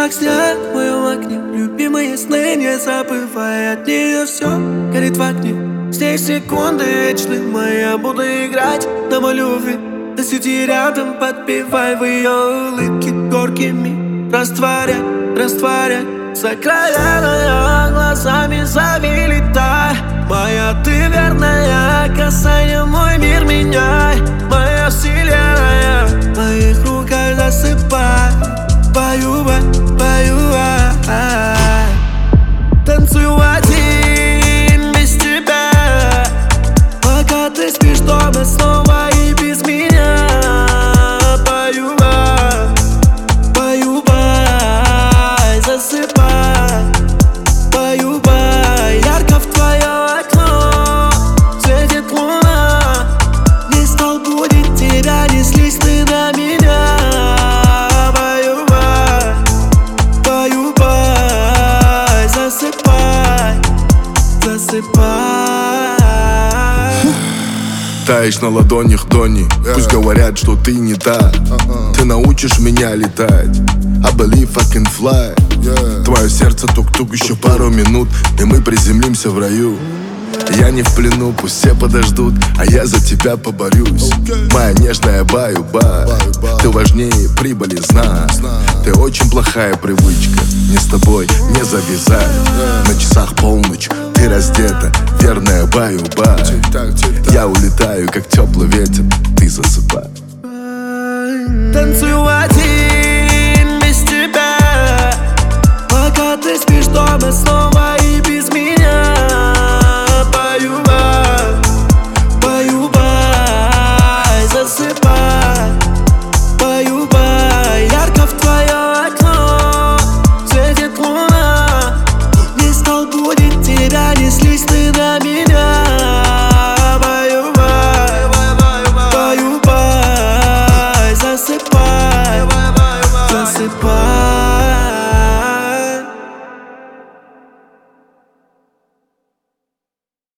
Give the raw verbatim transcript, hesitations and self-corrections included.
как снег в моем окне. Любимые сны, не забывай от нее. Все горит в огне, с ней секунды вечны. Моя буду играть на мою любви. Да сиди рядом, подпевай в ее улыбке горькими. Растворяй, растворяй за края, глазами зови, летай. Моя ты верная, касание мой мир меняй. Моя вселенная, в моих руках засыпай. Пою, пою, ай. Танцую один без тебя, пока ты спишь дома снова и без меня. Пою, пою, засыпай. Пою, ярко в твое окно светит луна. Не стал будить тебя, не слезь ты на меня. Пою, пою, засыпай, засыпай. Таешь на ладонях Донни, yeah. Пусть говорят, что ты не та. uh-uh. Ты научишь меня летать, I believe I can fly, yeah. Твое сердце тук-тук, еще пару минут, и мы приземлимся в раю. Я не в плену, пусть все подождут, а я за тебя поборюсь. okay. Моя нежная баю-бай, ты важнее прибыли, знай. Ты очень плохая привычка, мне с тобой не завязать. yeah. На часах полночь, ты раздета, верная баю-бай. Я улетаю, как теплый ветер, ты засыпай. Танцую один без тебя, пока ты спишь дома снова